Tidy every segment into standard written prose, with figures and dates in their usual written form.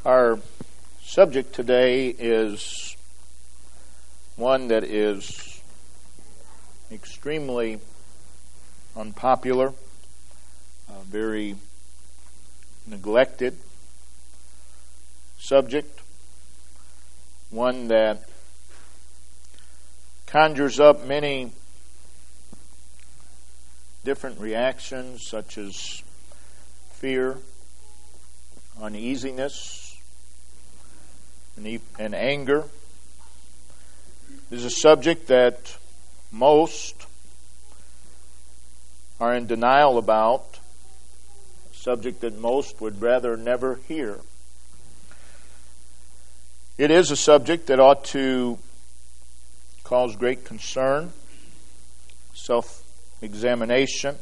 Our subject today is one that is extremely unpopular, very neglected subject, one that conjures up many different reactions such as fear, uneasiness, and anger. This is a subject that most are in denial about, a subject that most would rather never hear. It is a subject that ought to cause great concern, self-examination.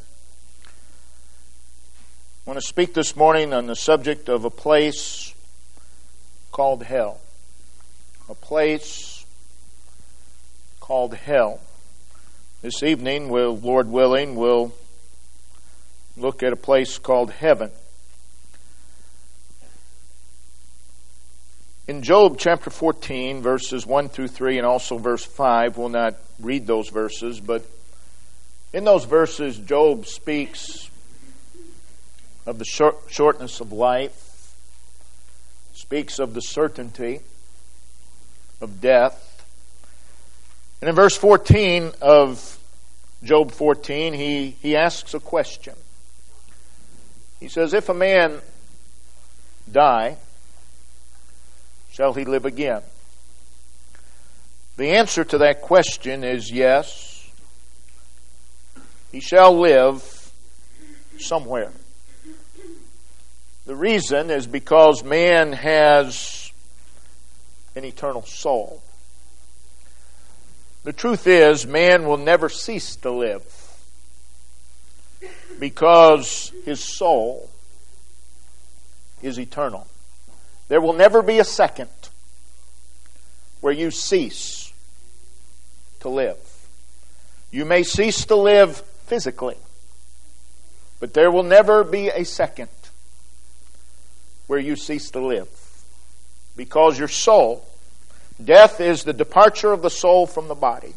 I want to speak this morning on the subject of a place called hell. A place called hell. This evening, Lord willing, we'll look at a place called heaven. In Job chapter 14, verses 1 through 3, and also verse 5, we'll not read those verses, but in those verses, Job speaks of the shortness of life, speaks of the certainty of death. And in verse 14 of Job 14, he asks a question. He says, if a man die, shall he live again? The answer to that question is yes. He shall live somewhere. The reason is because man has an eternal soul. The truth is, man will never cease to live because his soul is eternal. There will never be a second where you cease to live. You may cease to live physically, but there will never be a second where you cease to live. Because your soul, death is the departure of the soul from the body.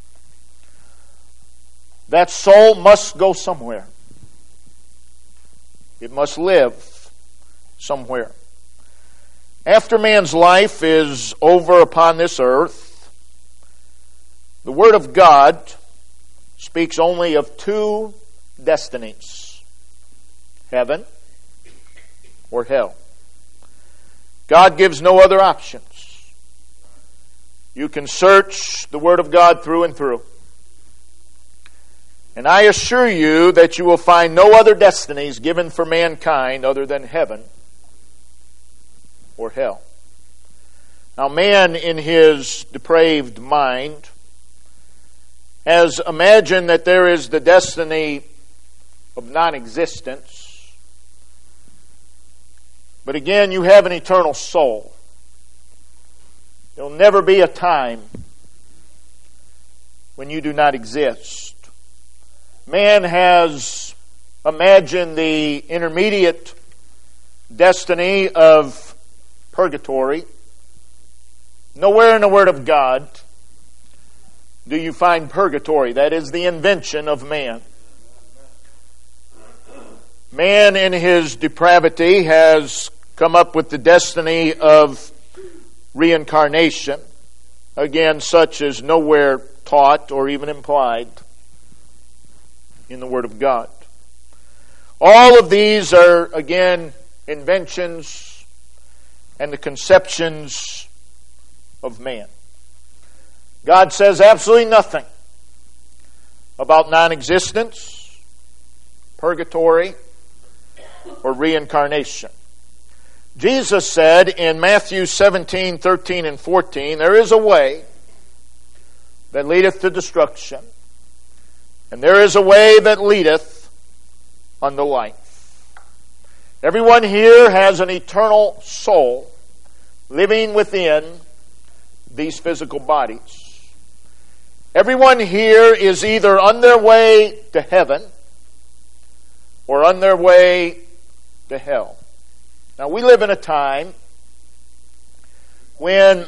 That soul must go somewhere. It must live somewhere. After man's life is over upon this earth, the Word of God speaks only of two destinies: heaven or hell. God gives no other options. You can search the Word of God through and through, and I assure you that you will find no other destinies given for mankind other than heaven or hell. Now, man in his depraved mind has imagined that there is the destiny of non-existence. But again, you have an eternal soul. There will never be a time when you do not exist. Man has imagined the intermediate destiny of purgatory. Nowhere in the Word of God do you find purgatory. That is the invention of man. Man in his depravity has come up with the destiny of reincarnation. Again, such is nowhere taught or even implied in the Word of God. All of these are, again, inventions and the conceptions of man. God says absolutely nothing about non-existence, purgatory, or reincarnation. Jesus said in Matthew 17, 13, and 14, there is a way that leadeth to destruction, and there is a way that leadeth unto life. Everyone here has an eternal soul living within these physical bodies. Everyone here is either on their way to heaven or on their way to hell. Now, we live in a time when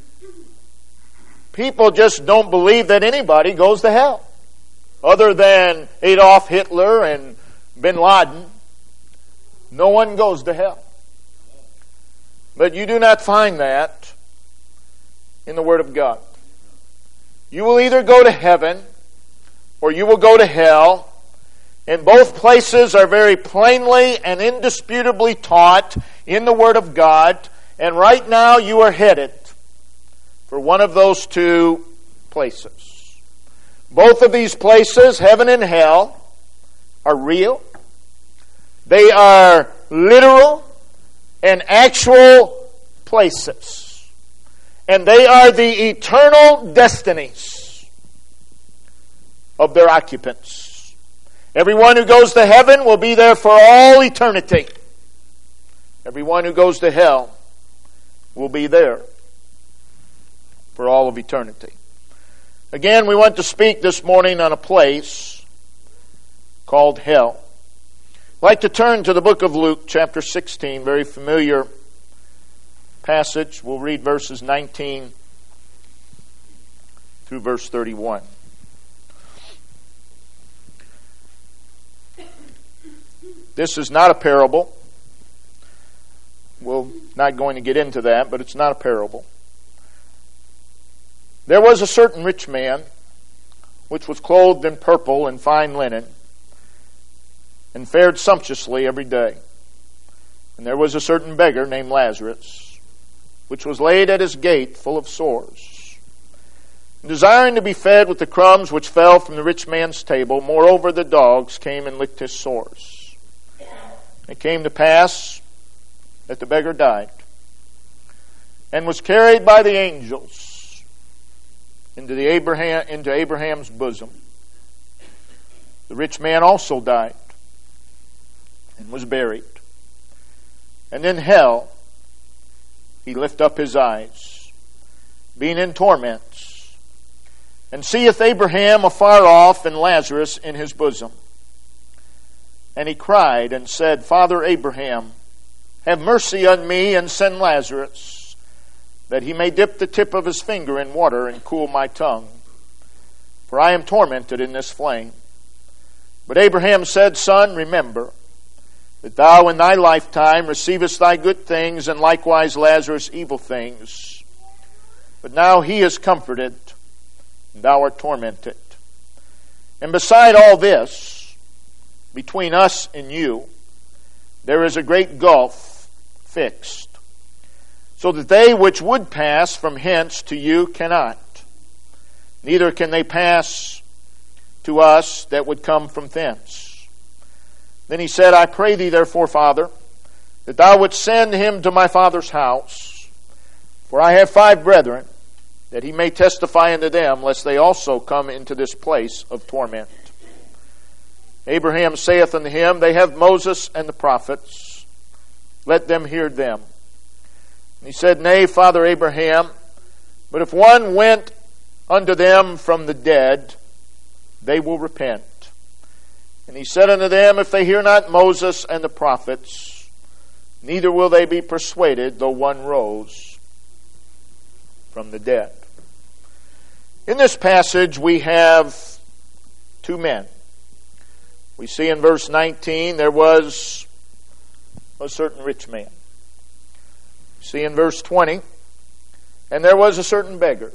people just don't believe that anybody goes to hell, other than Adolf Hitler and Bin Laden. No one goes to hell. But you do not find that in the Word of God. You will either go to heaven or you will go to hell. And both places are very plainly and indisputably taught in the Word of God. And right now you are headed for one of those two places. Both of these places, heaven and hell, are real. They are literal and actual places. And they are the eternal destinies of their occupants. Everyone who goes to heaven will be there for all eternity. Everyone who goes to hell will be there for all of eternity. Again, we want to speak this morning on a place called hell. I'd like to turn to the book of Luke, chapter 16, very familiar passage. We'll read verses 19 through verse 31. This is not a parable. We're not going to get into that, but it's not a parable. There was a certain rich man, which was clothed in purple and fine linen, and fared sumptuously every day. And there was a certain beggar named Lazarus, which was laid at his gate full of sores, and desiring to be fed with the crumbs which fell from the rich man's table. Moreover, the dogs came and licked his sores. It came to pass that the beggar died and was carried by the angels into Abraham's bosom. The rich man also died and was buried. And in hell he lift up his eyes, being in torments, and seeth Abraham afar off and Lazarus in his bosom. And he cried and said, Father Abraham, have mercy on me, and send Lazarus, that he may dip the tip of his finger in water and cool my tongue, for I am tormented in this flame. But Abraham said, Son, remember that thou in thy lifetime receivest thy good things, and likewise Lazarus evil things. But now he is comforted, and thou art tormented. And beside all this, between us and you, there is a great gulf fixed, so that they which would pass from hence to you cannot. Neither can they pass to us that would come from thence. Then he said, I pray thee therefore, Father, that thou wouldst send him to my father's house, for I have 5 brethren, that he may testify unto them, lest they also come into this place of torment. Abraham saith unto him, They have Moses and the prophets. Let them hear them. And he said, Nay, Father Abraham, but if one went unto them from the dead, they will repent. And he said unto them, If they hear not Moses and the prophets, neither will they be persuaded, though one rose from the dead. In this passage we have 2 men. We see in verse 19, there was a certain rich man. We see in verse 20, and there was a certain beggar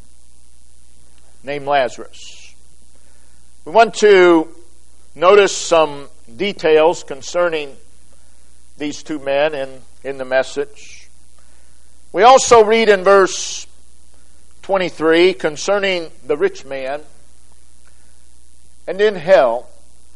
named Lazarus. We want to notice some details concerning these 2 men in the message. We also read in verse 23 concerning the rich man, and in hell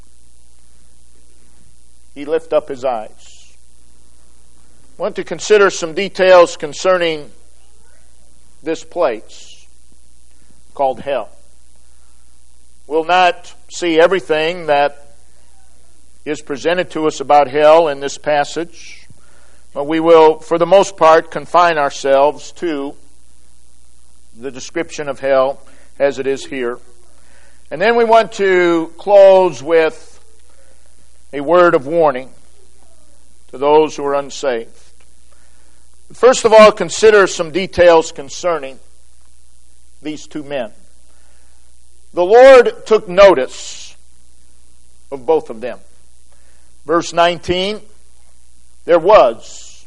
he lift up his eyes. I want to consider some details concerning this place called hell. We'll not see everything that is presented to us about hell in this passage, but we will, for the most part, confine ourselves to the description of hell as it is here. And then we want to close with a word of warning to those who are unsaved. First of all, consider some details concerning these two men. The Lord took notice of both of them. Verse 19, there was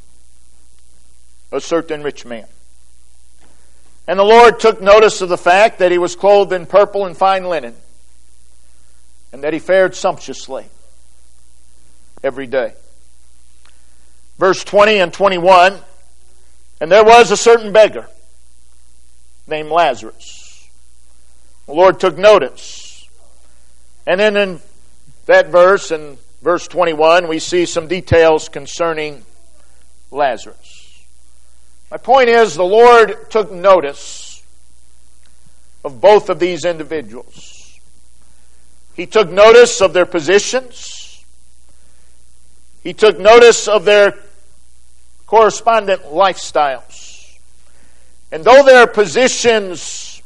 a certain rich man. And the Lord took notice of the fact that he was clothed in purple and fine linen, and that he fared sumptuously every day. Verse 20 and 21, and there was a certain beggar named Lazarus. The Lord took notice. And then in that verse, in verse 21, we see some details concerning Lazarus. My point is, the Lord took notice of both of these individuals. He took notice of their positions. He took notice of their correspondent lifestyles. And though their positions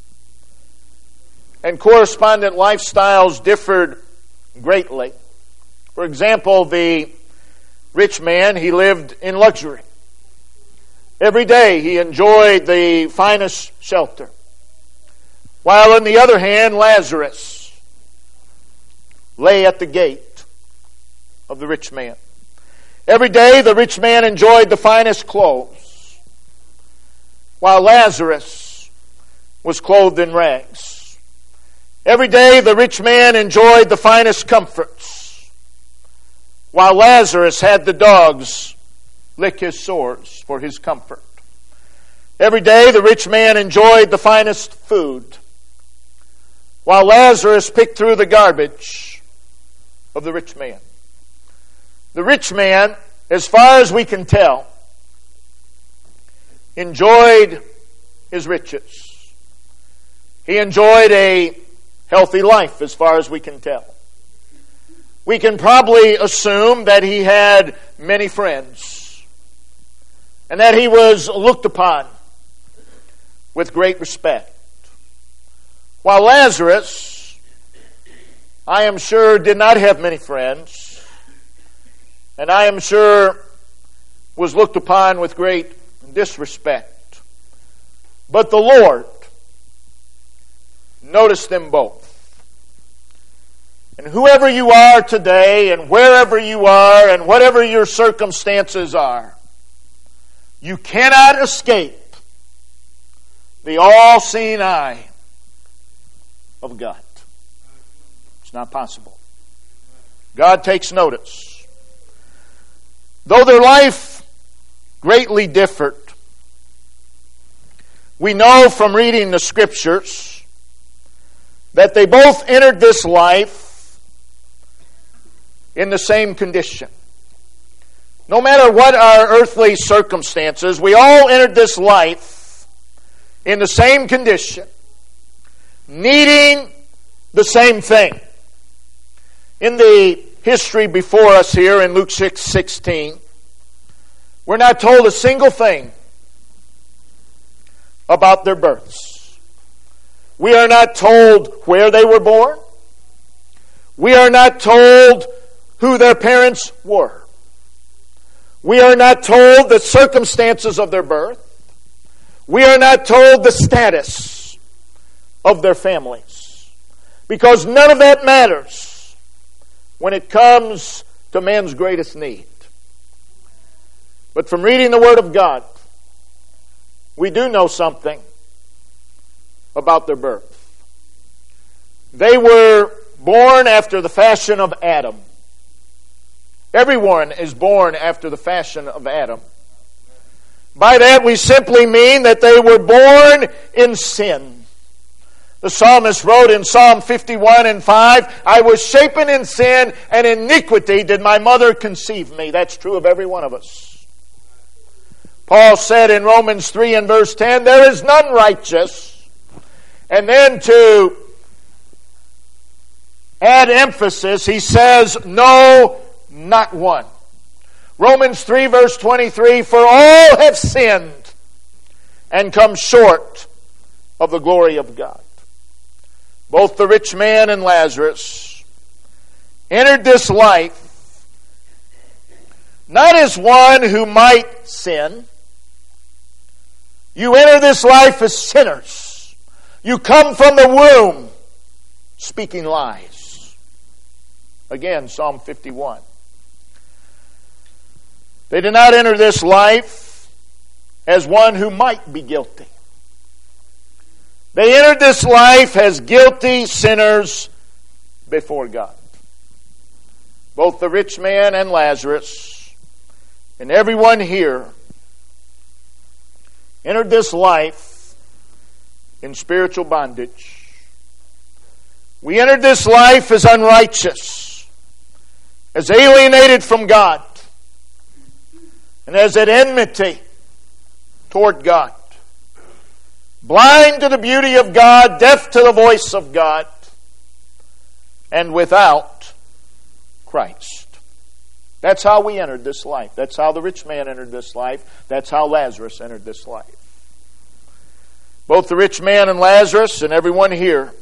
and correspondent lifestyles differed greatly, for example, the rich man, he lived in luxury. Every day he enjoyed the finest shelter. While on the other hand, Lazarus lay at the gate of the rich man. Every day the rich man enjoyed the finest clothes, while Lazarus was clothed in rags. Every day the rich man enjoyed the finest comforts, while Lazarus had the dogs lick his sores for his comfort. Every day the rich man enjoyed the finest food, while Lazarus picked through the garbage of the rich man. The rich man, as far as we can tell, enjoyed his riches. He enjoyed a healthy life, as far as we can tell. We can probably assume that he had many friends, and that he was looked upon with great respect. While Lazarus, I am sure, did not have many friends, and I am sure was looked upon with great disrespect. But the Lord noticed them both. And whoever you are today, and wherever you are, and whatever your circumstances are, you cannot escape the all-seeing eye of God. It's not possible. God takes notice. Though their life greatly differed, we know from reading the Scriptures that they both entered this life in the same condition. No matter what our earthly circumstances, we all entered this life in the same condition, needing the same thing. In the history before us here in Luke 6:16, we're not told a single thing about their births. We are not told where they were born. We are not told who their parents were. We are not told the circumstances of their birth. We are not told the status of their families. Because none of that matters when it comes to man's greatest need. But from reading the Word of God, we do know something about their birth. They were born after the fashion of Adam. Everyone is born after the fashion of Adam. By that we simply mean that they were born in sin. The psalmist wrote in Psalm 51:5, I was shapen in sin, and iniquity did my mother conceive me. That's true of every one of us. Paul said in Romans 3 and verse 10, there is none righteous. And then to add emphasis, he says, no, not one. Romans 3 verse 23, for all have sinned and come short of the glory of God. Both the rich man and Lazarus entered this life not as one who might sin. You enter this life as sinners. You come from the womb speaking lies. Again, Psalm 51. They did not enter this life as one who might be guilty. They entered this life as guilty sinners before God. Both the rich man and Lazarus, and everyone here, entered this life in spiritual bondage. We entered this life as unrighteous, as alienated from God, and as at enmity toward God. Blind to the beauty of God, deaf to the voice of God, and without Christ. That's how we entered this life. That's how the rich man entered this life. That's how Lazarus entered this life. Both the rich man and Lazarus and everyone here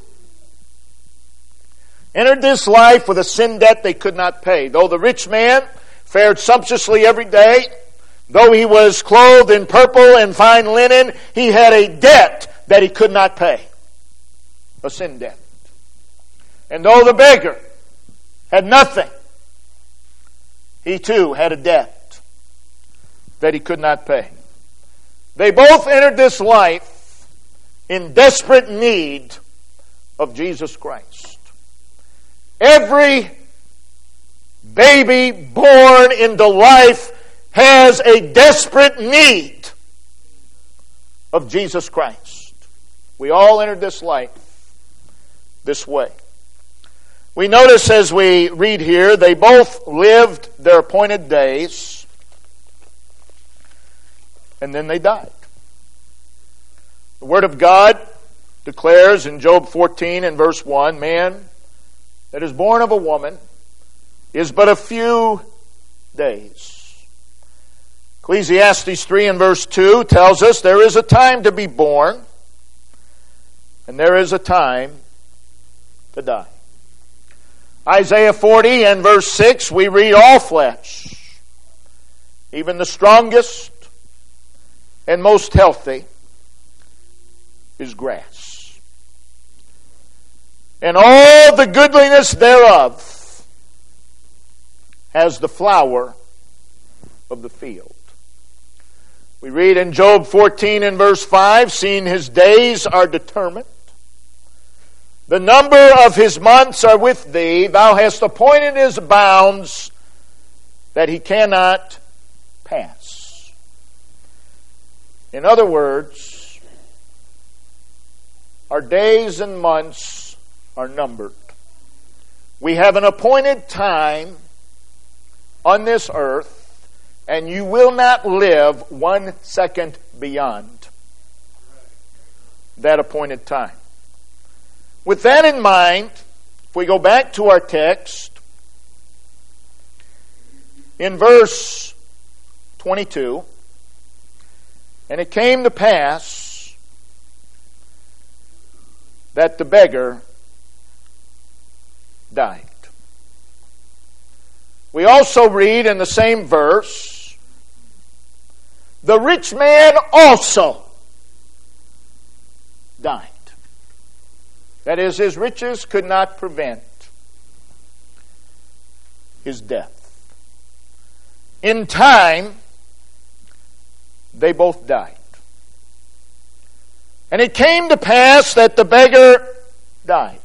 entered this life with a sin debt they could not pay. Though the rich man fared sumptuously every day, though he was clothed in purple and fine linen, he had a debt that he could not pay. A sin debt. And though the beggar had nothing, he too had a debt that he could not pay. They both entered this life in desperate need of Jesus Christ. Every baby born into life has a desperate need of Jesus Christ. We all entered this life this way. We notice as we read here, they both lived their appointed days, and then they died. The Word of God declares in Job 14 and verse 1, man that is born of a woman is but a few days. Ecclesiastes 3 and verse 2 tells us there is a time to be born, and there is a time to die. Isaiah 40 and verse 6, we read all flesh, even the strongest and most healthy, is grass. And all the goodliness thereof has the flower of the field. We read in Job 14 and verse 5, seeing his days are determined, the number of his months are with thee. Thou hast appointed his bounds that he cannot pass. In other words, our days and months are numbered. We have an appointed time on this earth, and you will not live 1 second beyond that appointed time. With that in mind, if we go back to our text, in verse 22, and it came to pass that the beggar died. We also read in the same verse, the rich man also died. That is, his riches could not prevent his death. In time, they both died. And it came to pass that the beggar died.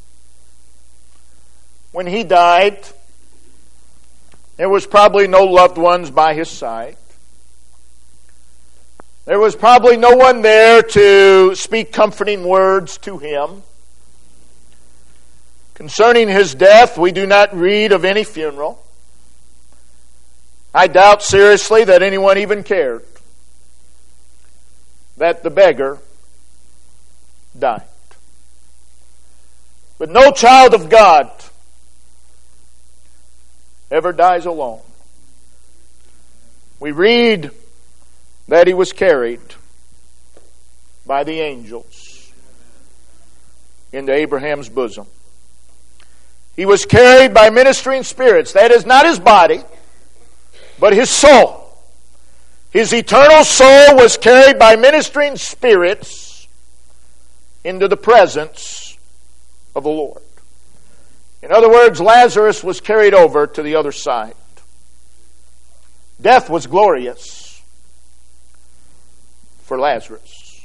When he died, there was probably no loved ones by his side. There was probably no one there to speak comforting words to him. Concerning his death, we do not read of any funeral. I doubt seriously that anyone even cared that the beggar died. But no child of God ever dies alone. We read that he was carried by the angels into Abraham's bosom. He was carried by ministering spirits. That is not his body. but his soul. His eternal soul was carried by ministering spirits into the presence of the Lord. In other words, Lazarus was carried over to the other side. Death was glorious for Lazarus.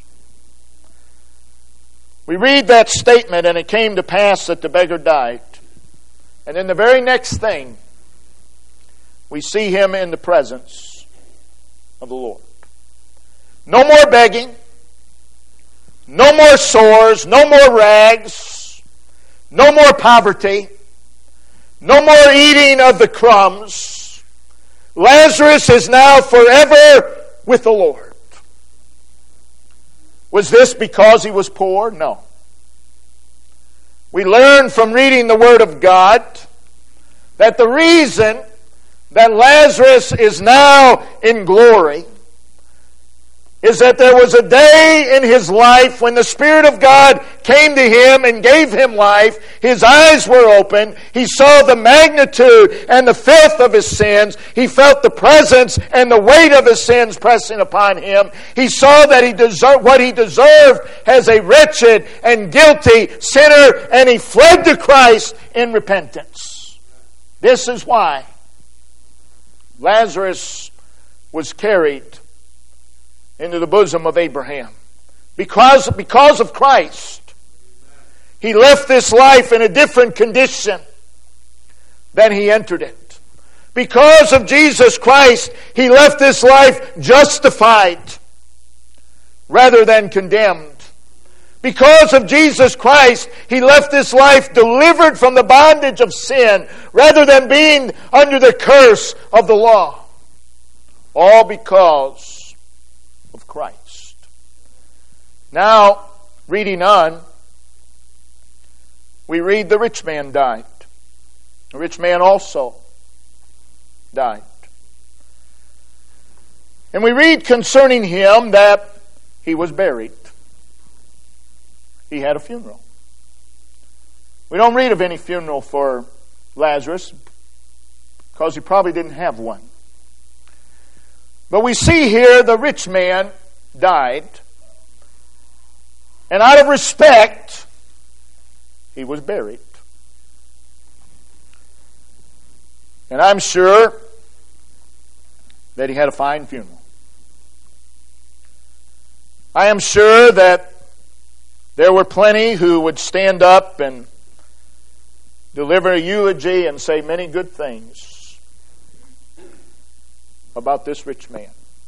We read that statement, and it came to pass that the beggar died. And in the very next thing, we see him in the presence of the Lord. No more begging, no more sores, no more rags, no more poverty, no more eating of the crumbs. Lazarus is now forever with the Lord. Was this because he was poor? No. We learn from reading the Word of God that the reason that Lazarus is now in glory is that there was a day in his life when the Spirit of God came to him and gave him life. His eyes were open. He saw the magnitude and the filth of his sins. He felt the presence and the weight of his sins pressing upon him. He saw that he deserved what he deserved as a wretched and guilty sinner, and he fled to Christ in repentance. This is why Lazarus was carried into the bosom of Abraham. Because of Christ, he left this life in a different condition than he entered it. Because of Jesus Christ, he left this life justified rather than condemned. Because of Jesus Christ, he left this life delivered from the bondage of sin rather than being under the curse of the law. All because of Christ. Now, reading on, we read the rich man died. The rich man also died. And we read concerning him that he was buried. He had a funeral. We don't read of any funeral for Lazarus because he probably didn't have one. But we see here the rich man died, and out of respect, he was buried. And I'm sure that he had a fine funeral. I am sure that there were plenty who would stand up and deliver a eulogy and say many good things about this rich man.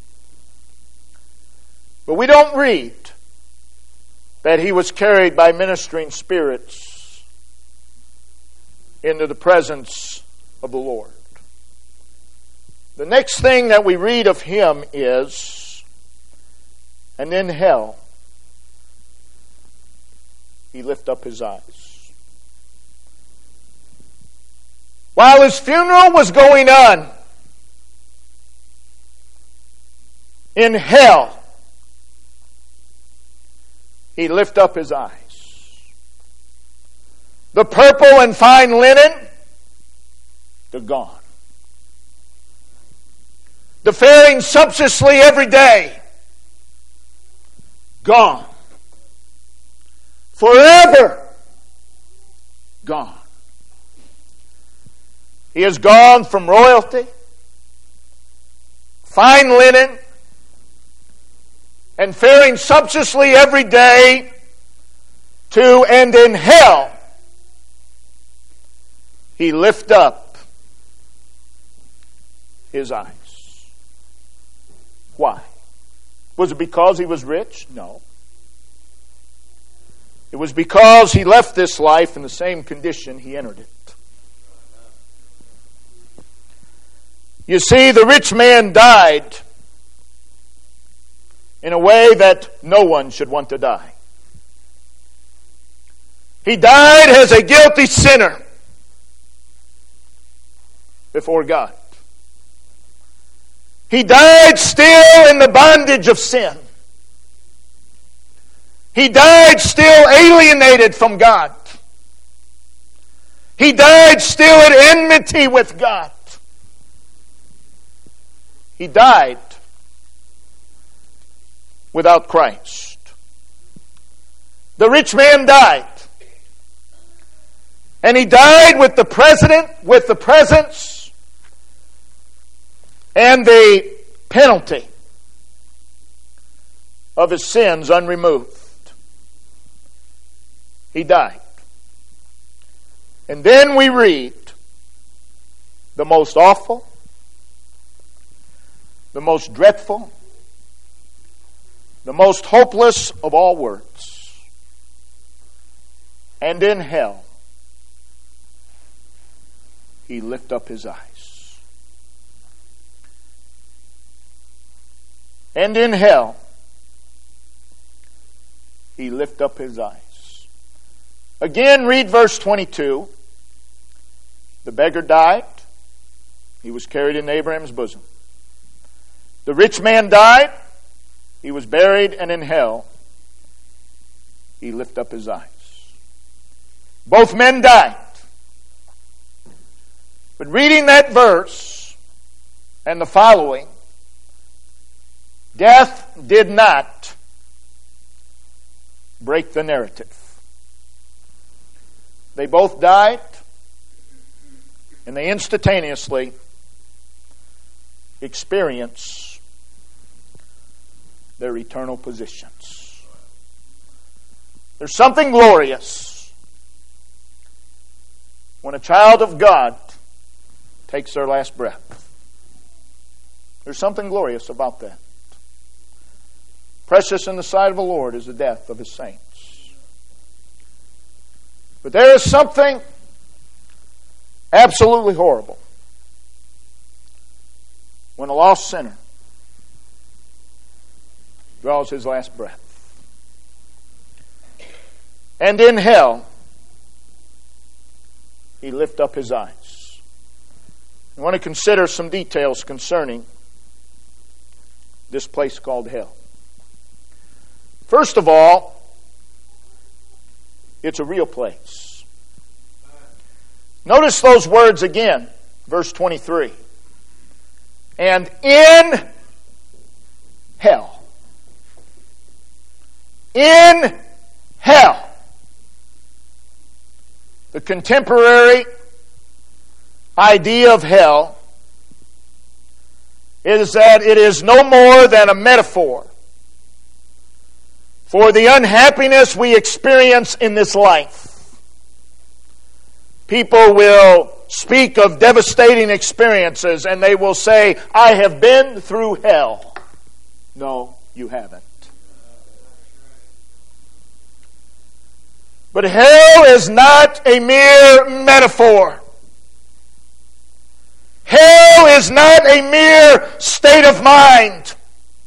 But we don't read that he was carried by ministering spirits into the presence of the Lord. The next thing that we read of him is, and in hell, he lifted up his eyes. While his funeral was going on, in hell, he lifted up his eyes. The purple and fine linen, they're gone. The faring sumptuously every day, gone. Forever gone. He has gone from royalty, fine linen, and faring sumptuously every day to, and in hell, he lift up his eyes. Why? Was it because he was rich? No. It was because he left this life in the same condition he entered it. You see, the rich man died in a way that no one should want to die. He died as a guilty sinner before God. He died still in the bondage of sin. He died still alienated from God. He died still at enmity with God. He died without Christ. The rich man died. And he died with the presence and the penalty of his sins unremoved. He died. And then we read the most awful, the most dreadful, the most hopeless of all words. And in hell, he lifted up his eyes. And in hell, he lifted up his eyes. Again, read verse 22. The beggar died. He was carried in Abraham's bosom. The rich man died. He was buried, and in hell, he lifted up his eyes. Both men died. But reading that verse and the following, death did not break the narrative. They both died, and they instantaneously experience their eternal positions. There's something glorious when a child of God takes their last breath. There's something glorious about that. Precious in the sight of the Lord is the death of his saints. But there is something absolutely horrible when a lost sinner draws his last breath. And in hell, he lifted up his eyes. I want to consider some details concerning this place called hell. First of all, it's a real place. Notice those words again, verse 23. And in hell. In hell. The contemporary idea of hell is that it is no more than a metaphor for the unhappiness we experience in this life. People will speak of devastating experiences and they will say, I have been through hell. No, you haven't. But hell is not a mere metaphor. Hell is not a mere state of mind.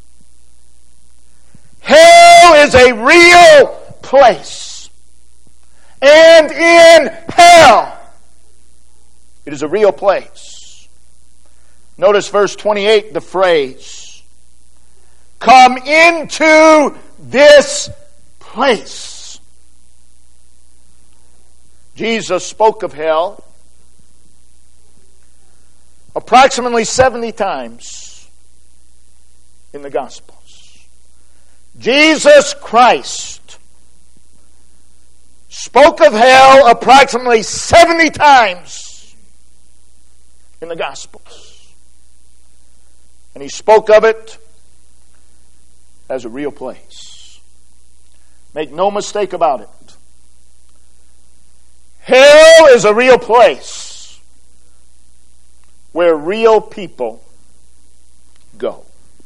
Hell is a real place. And in hell, it is a real place. Notice verse 28, the phrase, come into this place. Jesus spoke of hell approximately 70 times in the Gospels. Jesus Christ spoke of hell approximately 70 times in the Gospels. And he spoke of it as a real place. Make no mistake about it. Hell is a real place where real people go.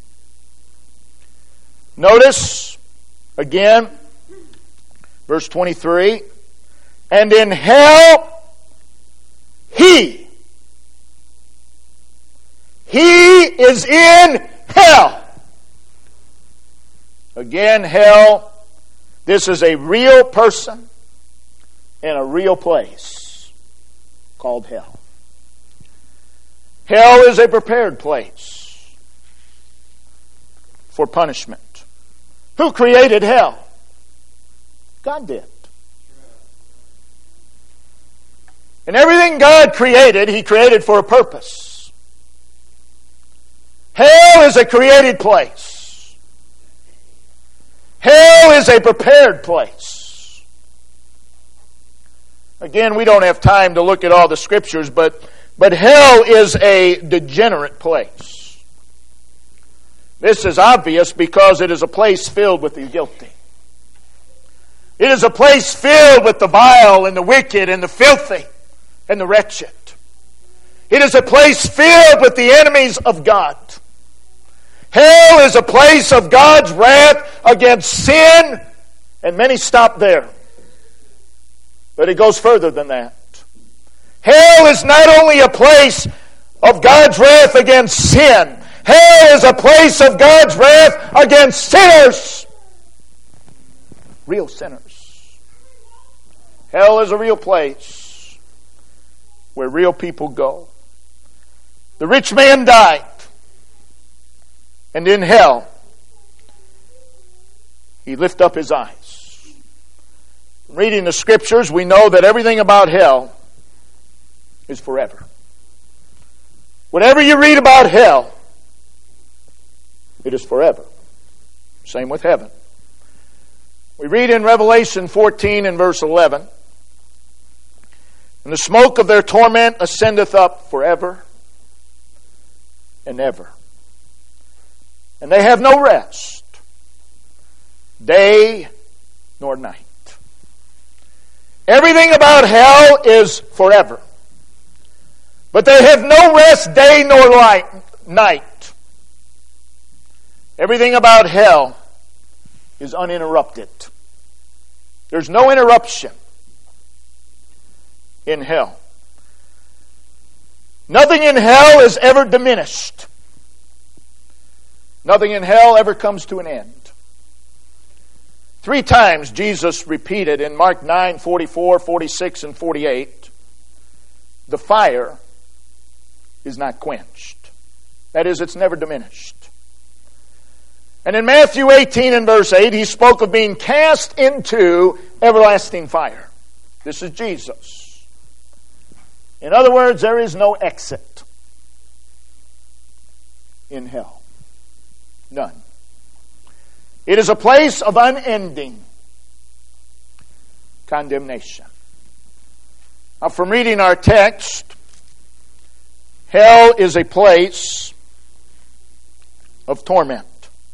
Notice, again, verse 23, and in hell, He is in hell. Again, hell, this is a real person in a real place called hell. Hell is a prepared place for punishment. Who created hell? God did. And everything God created, He created for a purpose. Hell is a created place. Hell is a prepared place. Again, we don't have time to look at all the scriptures, but hell is a degenerate place. This is obvious because it is a place filled with the guilty. It is a place filled with the vile and the wicked and the filthy and the wretched. It is a place filled with the enemies of God. Hell is a place of God's wrath against sin, and many stop there. But it goes further than that. Hell is not only a place of God's wrath against sin. Hell is a place of God's wrath against sinners. Real sinners. Hell is a real place where real people go. The rich man died. And in hell, he lifted up his eyes. Reading the scriptures, we know that everything about hell is forever. Whatever you read about hell, it is forever. Same with heaven. We read in Revelation 14 and verse 11, "And the smoke of their torment ascendeth up forever and ever. And they have no rest, day nor night." Everything about hell is forever. But they have no rest day nor night. Everything about hell is uninterrupted. There's no interruption in hell. Nothing in hell is ever diminished. Nothing in hell ever comes to an end. 3 times Jesus repeated in Mark 9, 44, 46, and 48, the fire is not quenched. That is, it's never diminished. And in Matthew 18 and verse 8, he spoke of being cast into everlasting fire. This is Jesus. In other words, there is no exit in hell. None. It is a place of unending condemnation. Now, from reading our text, hell is a place of torment.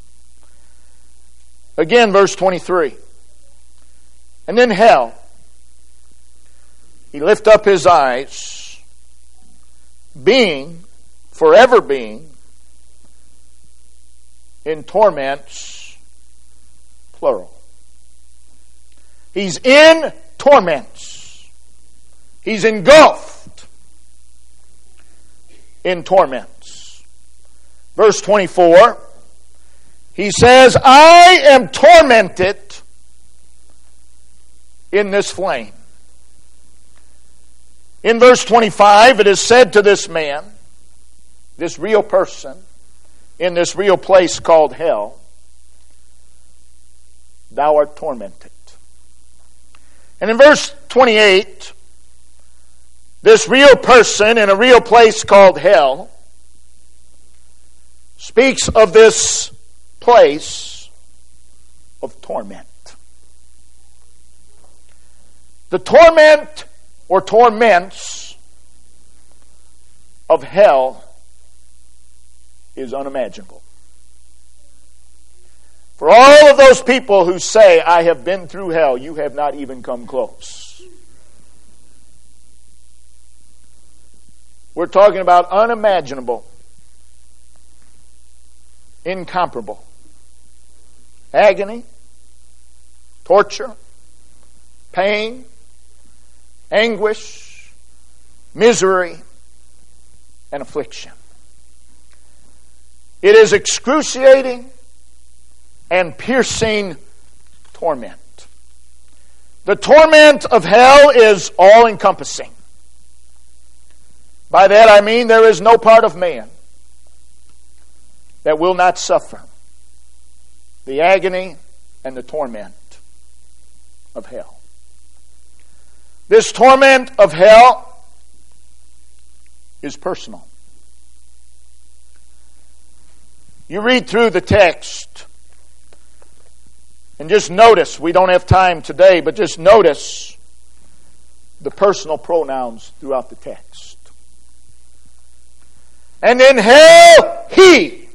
Again, verse 23. "And in hell, he lift up his eyes, forever being, in torments, plural." He's in torments. He's engulfed in torments. Verse 24, he says, "I am tormented in this flame." In verse 25, it is said to this man, this real person, in this real place called hell, "Thou art tormented." And in verse 28, this real person in a real place called hell speaks of this place of torment. The torment or torments of hell is unimaginable. For all of those people who say, "I have been through hell," you have not even come close. We're talking about unimaginable, incomparable agony, torture, pain, anguish, misery, and affliction. It is excruciating and piercing torment. The torment of hell is all-encompassing. By that I mean there is no part of man that will not suffer the agony and the torment of hell. This torment of hell is personal. You read through the text and just notice, we don't have time today, but just notice the personal pronouns throughout the text. And in hell, he.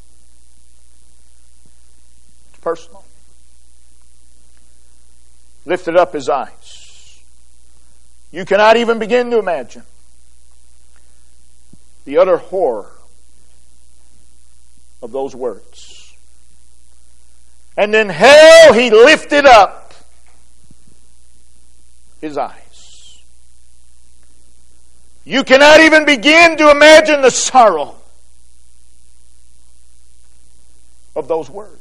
It's personal. Lifted up his eyes. You cannot even begin to imagine the utter horror of those words. And in hell he lifted up his eyes. You cannot even begin to imagine the sorrow of those words.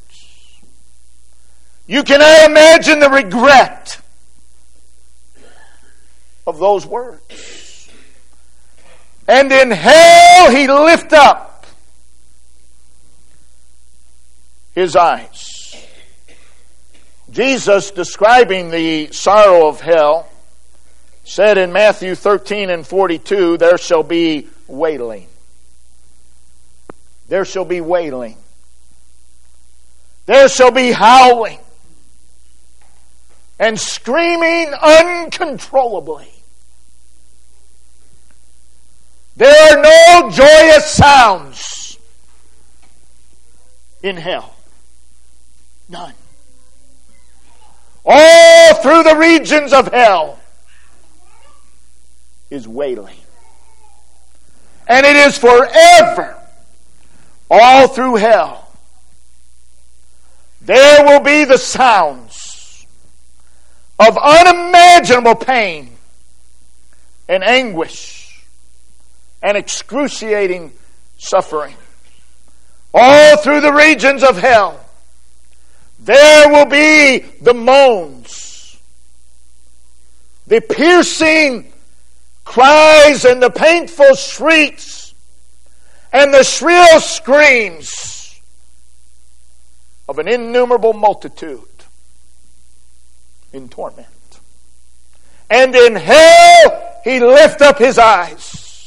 You cannot imagine the regret of those words. And in hell he lifted up his eyes. Jesus, describing the sorrow of hell, said in Matthew 13 and 42, there shall be wailing. There shall be wailing. There shall be howling and screaming uncontrollably. There are no joyous sounds in hell. None. All through the regions of hell is wailing. And it is forever. All through hell. There will be the sounds of unimaginable pain and anguish and excruciating suffering. All through the regions of hell. There will be the moans, the piercing cries and the painful shrieks and the shrill screams of an innumerable multitude in torment. And in hell he lift up his eyes.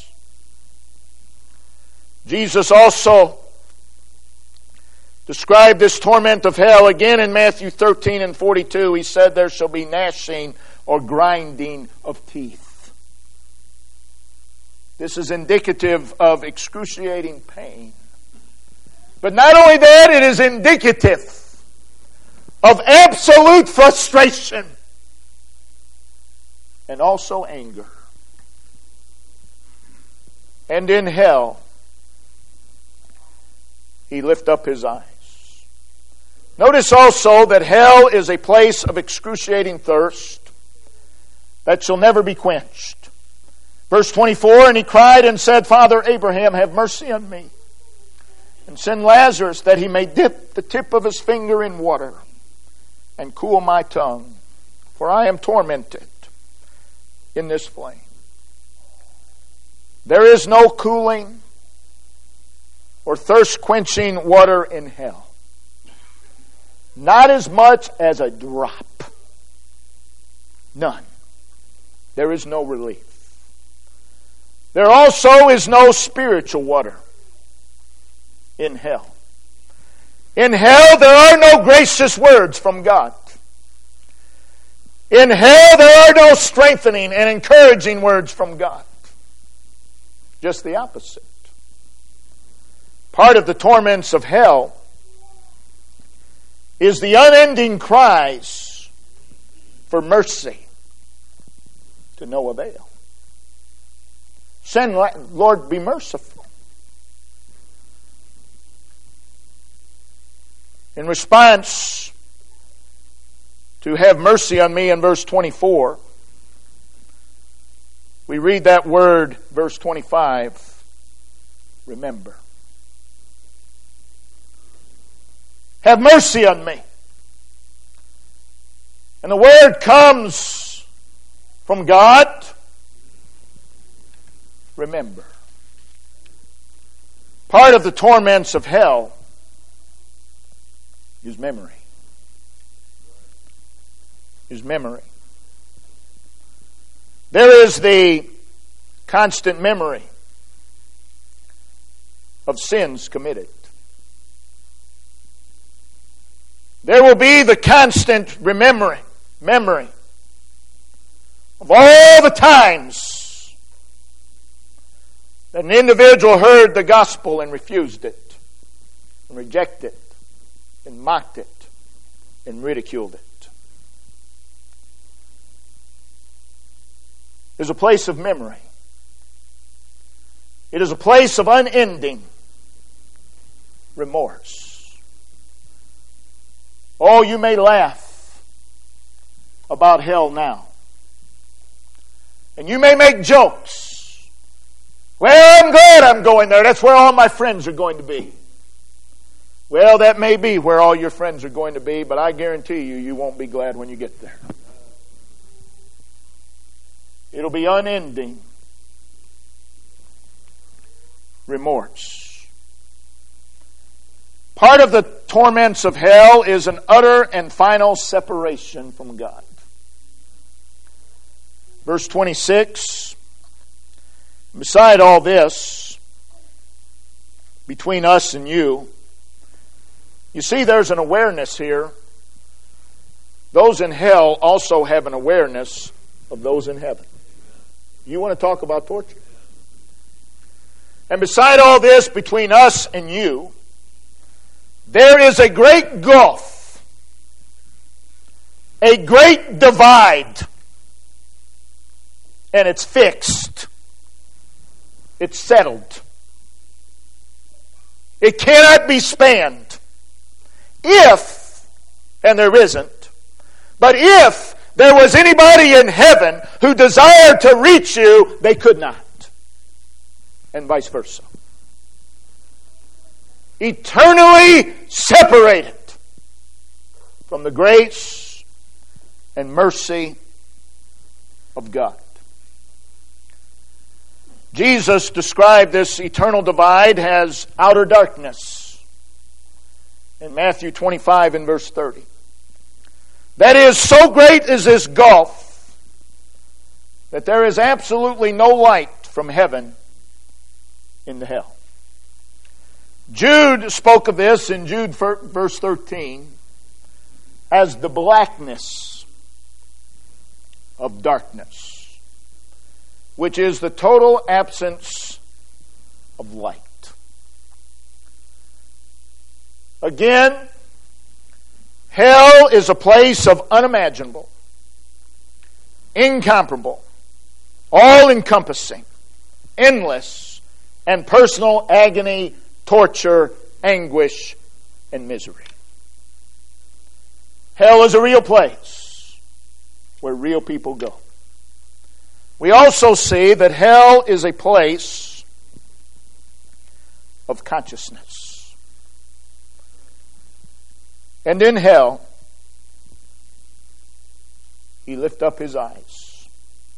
Jesus also described this torment of hell again in Matthew 13 and 42. He said there shall be gnashing or grinding of teeth. This is indicative of excruciating pain. But not only that, it is indicative of absolute frustration and also anger. And in hell, he lift up his eyes. Notice also that hell is a place of excruciating thirst that shall never be quenched. Verse 24, and he cried and said, Father Abraham, have mercy on me, and send Lazarus that he may dip the tip of his finger in water and cool my tongue, for I am tormented in this flame. There is no cooling or thirst-quenching water in hell. Not as much as a drop. None. There is no relief. There also is no spiritual water in hell. In hell there are no gracious words from God. In hell there are no strengthening and encouraging words from God. Just the opposite. Part of the torments of hell is the unending cries for mercy to no avail. Send, Lord, be merciful. In response to have mercy on me in verse 24, we read that word, verse 25, remember. Have mercy on me. And the word comes from God. Remember. Part of the torments of hell is memory. Is memory. There is the constant memory of sins committed. There will be the constant memory of all the times that an individual heard the gospel and refused it, and rejected it, and mocked it, and ridiculed it. There's a place of memory. It is a place of unending remorse. Oh, you may laugh about hell now. And you may make jokes. Well, I'm glad I'm going there. That's where all my friends are going to be. Well, that may be where all your friends are going to be, but I guarantee you, you won't be glad when you get there. It'll be unending remorse. Part of the torments of hell is an utter and final separation from God. Verse 26, beside all this, between us and you see there's an awareness here. Those in hell also have an awareness of those in heaven. You want to talk about torture? And beside all this, between us and you, there is a great gulf, a great divide, and it's fixed. It's settled. It cannot be spanned. If, and there isn't, but if there was anybody in heaven who desired to reach you, they could not. And vice versa. Eternally separated from the grace and mercy of God. Jesus described this eternal divide as outer darkness in Matthew 25 and verse 30. That is, so great is this gulf that there is absolutely no light from heaven into hell. Jude spoke of this in Jude verse 13 as the blackness of darkness, which is the total absence of light. Again, hell is a place of unimaginable, incomparable, all-encompassing, endless, and personal agony, torture, anguish, and misery. Hell is a real place where real people go. We also see that hell is a place of consciousness. And in hell, he lift up his eyes.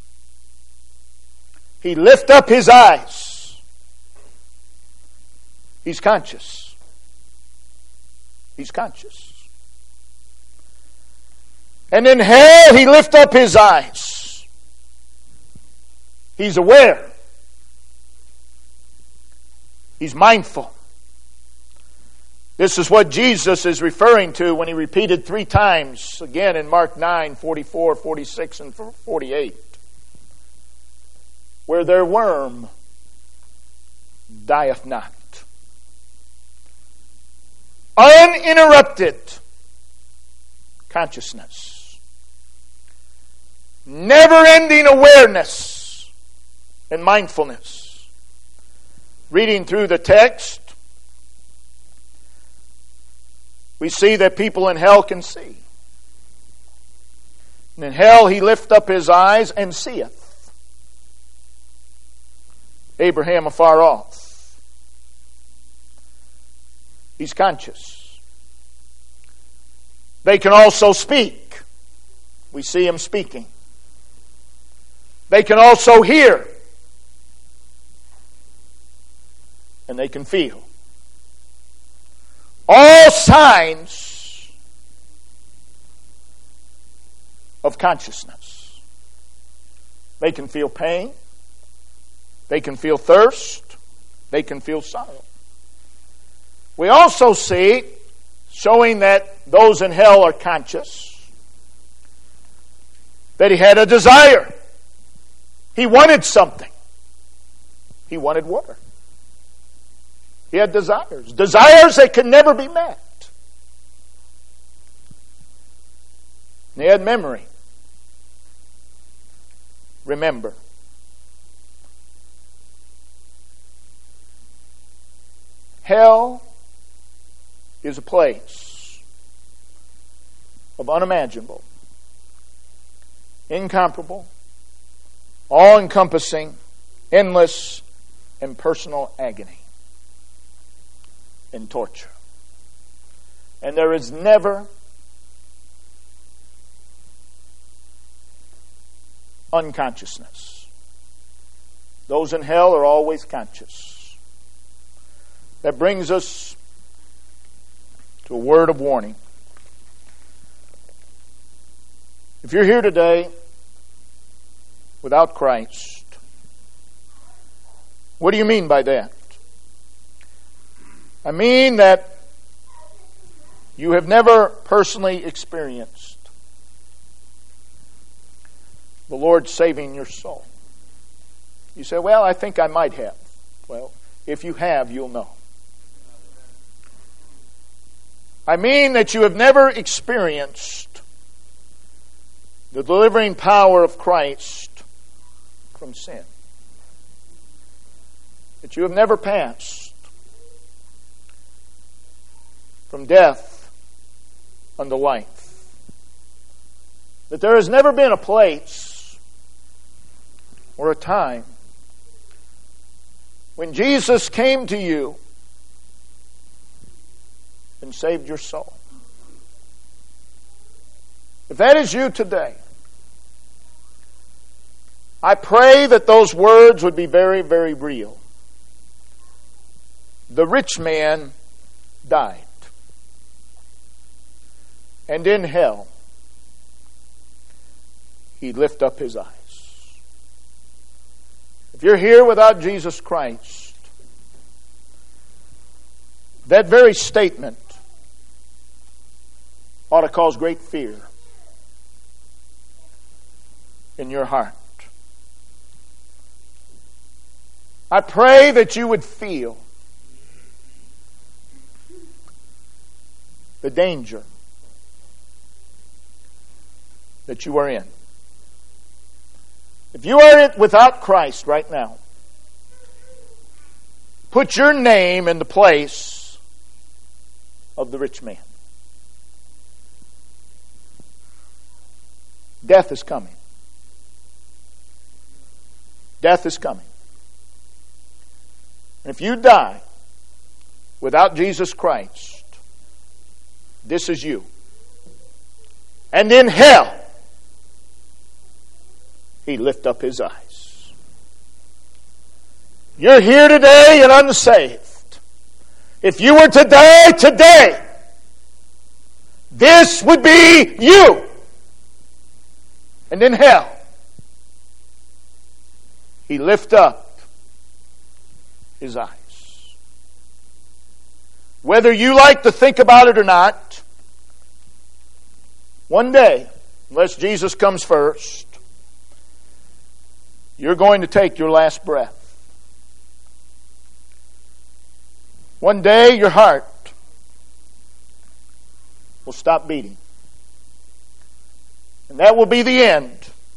He lift up his eyes. He's conscious. He's conscious. And in hell, he lift up his eyes. He's aware. He's mindful. This is what Jesus is referring to when he repeated 3 times, again in Mark 9, 44, 46, and 48. Where their worm dieth not. Uninterrupted consciousness. Never-ending awareness and mindfulness. Reading through the text, we see that people in hell can see. And in hell he lift up his eyes and seeth Abraham afar off. He's conscious. They can also speak. We see him speaking. They can also hear. And they can feel. All signs of consciousness. They can feel pain. They can feel thirst. They can feel sorrow. We also see, showing that those in hell are conscious that he had a desire. He wanted something. He wanted water. He had desires. Desires that could never be met. And he had memory. Remember. Hell is a place of unimaginable, incomparable, all-encompassing, endless, and personal agony and torture. And there is never unconsciousness. Those in hell are always conscious. That brings us to a word of warning. If you're here today without Christ, what do you mean by that? I mean that you have never personally experienced the Lord saving your soul. You say, well, I think I might have. Well, if you have, you'll know. I mean that you have never experienced the delivering power of Christ from sin. That you have never passed from death unto life. That there has never been a place or a time when Jesus came to you and saved your soul. If that is you today, I pray that those words would be very, very real. The rich man died. And in hell, he lifted up his eyes. If you're here without Jesus Christ, that very statement ought to cause great fear in your heart. I pray that you would feel the danger that you are in. If you are without Christ right now, put your name in the place of the rich man. Death is coming. Death is coming. And if you die without Jesus Christ, this is you. And in hell, he lift up his eyes. You're here today and unsaved. If you were to die today, this would be you. And in hell, he lift up his eyes. Whether you like to think about it or not, one day, unless Jesus comes first, you're going to take your last breath. One day, your heart will stop beating. And that will be the end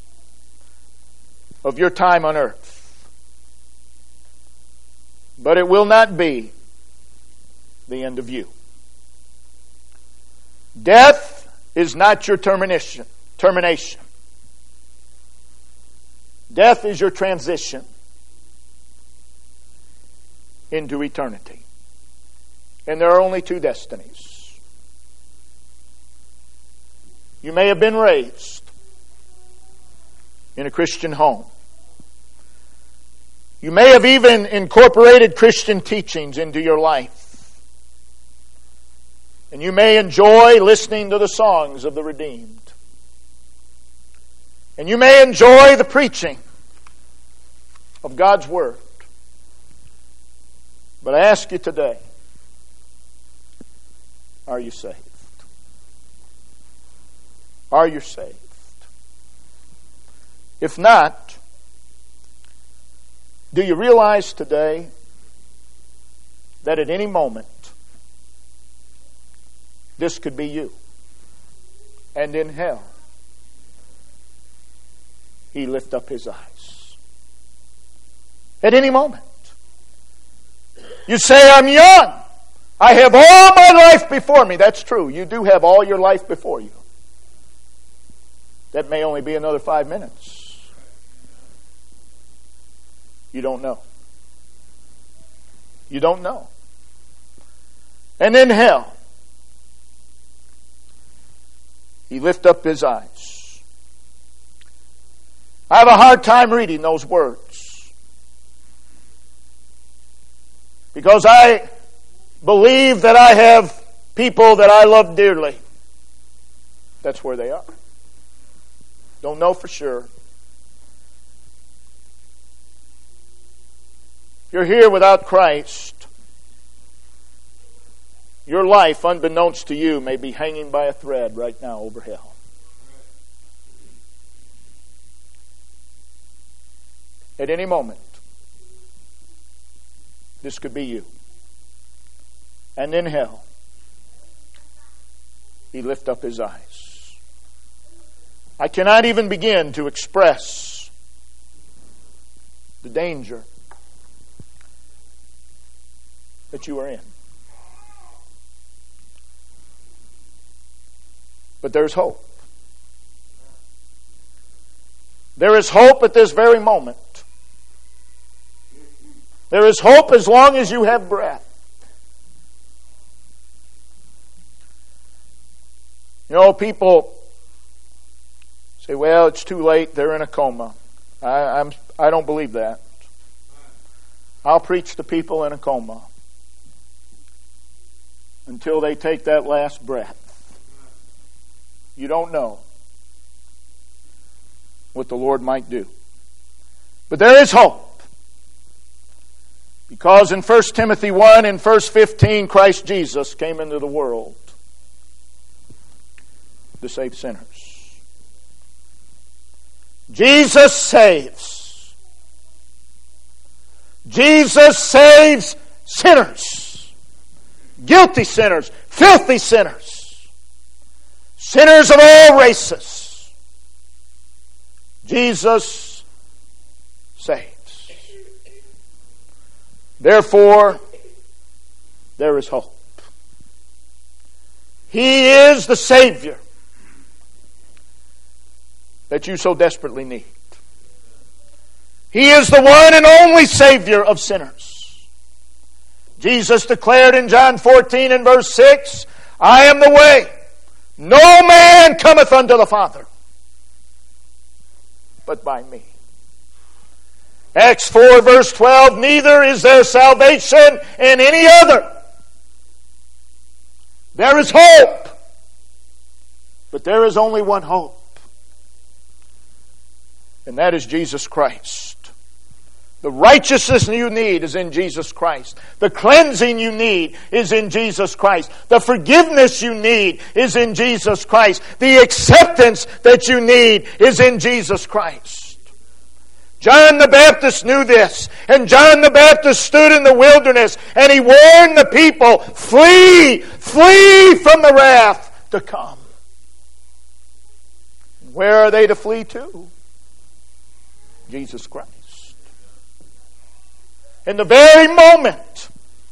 of your time on earth. But it will not be the end of you. Death is not your termination. Death is your transition into eternity. And there are only two destinies. You may have been raised in a Christian home. You may have even incorporated Christian teachings into your life. And you may enjoy listening to the songs of the redeemed. And you may enjoy the preaching of God's Word. But I ask you today, are you saved? Are you saved? If not, do you realize today that at any moment this could be you? And in hell, He lift up His eyes. At any moment. You say, I'm young. I have all my life before me. That's true. You do have all your life before you. That may only be another 5 minutes. You don't know. You don't know. And in hell, He lift up His eyes. I have a hard time reading those words, because I believe that I have people that I love dearly. That's where they are. Don't know for sure. If you're here without Christ, your life, unbeknownst to you, may be hanging by a thread right now over hell. At any moment, this could be you. And in hell, He lift up His eyes. I cannot even begin to express the danger that you are in. But there's hope. There is hope at this very moment. There is hope as long as you have breath. You know, people say, well, it's too late, they're in a coma. I don't believe that. I'll preach to people in a coma until they take that last breath. You don't know what the Lord might do. But there is hope. Because in 1 Timothy 1 and verse 15, Christ Jesus came into the world to save sinners. Jesus saves. Jesus saves sinners. Guilty sinners. Filthy sinners. Sinners of all races. Jesus saves. Therefore, there is hope. He is the Savior that you so desperately need. He is the one and only Savior of sinners. Jesus declared in John 14 and verse 6, I am the way. No man cometh unto the Father but by me. Acts 4 verse 12, neither is there salvation in any other. There is hope, but there is only one hope. And that is Jesus Christ. The righteousness you need is in Jesus Christ. The cleansing you need is in Jesus Christ. The forgiveness you need is in Jesus Christ. The acceptance that you need is in Jesus Christ. John the Baptist knew this. And John the Baptist stood in the wilderness and he warned the people, flee, flee from the wrath to come. Where are they to flee to? Jesus Christ. In the very moment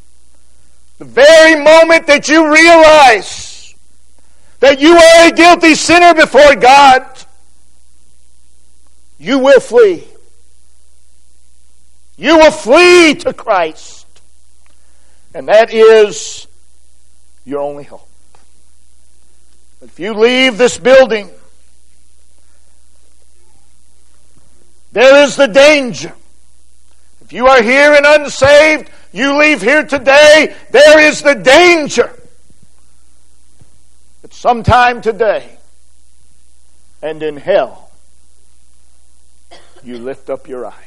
that you realize that you are a guilty sinner before God, you will flee. You will flee to Christ. And that is your only hope. If you leave this building, there is the danger. If you are here and unsaved, you leave here today, there is the danger that sometime today and in hell, you lift up your eyes.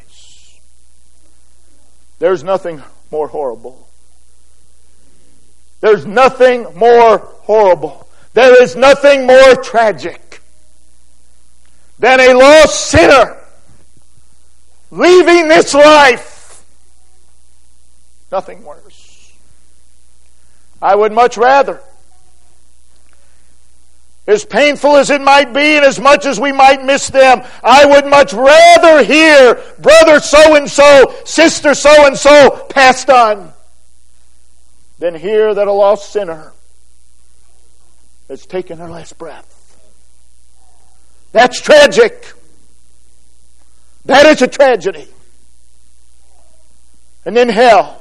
There's nothing more horrible. There's nothing more horrible. There is nothing more tragic than a lost sinner leaving this life. Nothing worse. I would much rather, as painful as it might be and as much as we might miss them, I would much rather hear brother so-and-so, sister so-and-so passed on than hear that a lost sinner has taken her last breath. That's tragic. That is a tragedy. And then hell.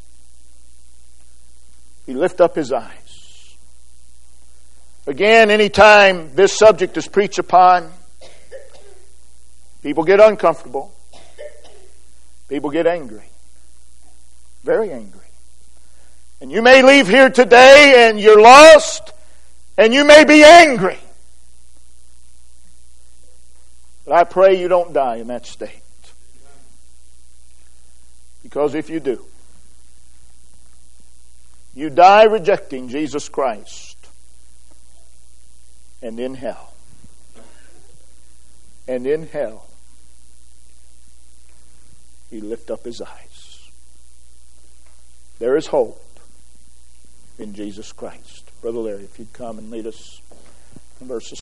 He lift up his eyes. Again, anytime this subject is preached upon, people get uncomfortable. People get angry. Very angry. And you may leave here today and you're lost, and you may be angry. But I pray you don't die in that state. Because if you do, you die rejecting Jesus Christ. And in hell. And in hell, he lift up his eyes. There is hope in Jesus Christ. Brother Larry, if you'd come and lead us in verses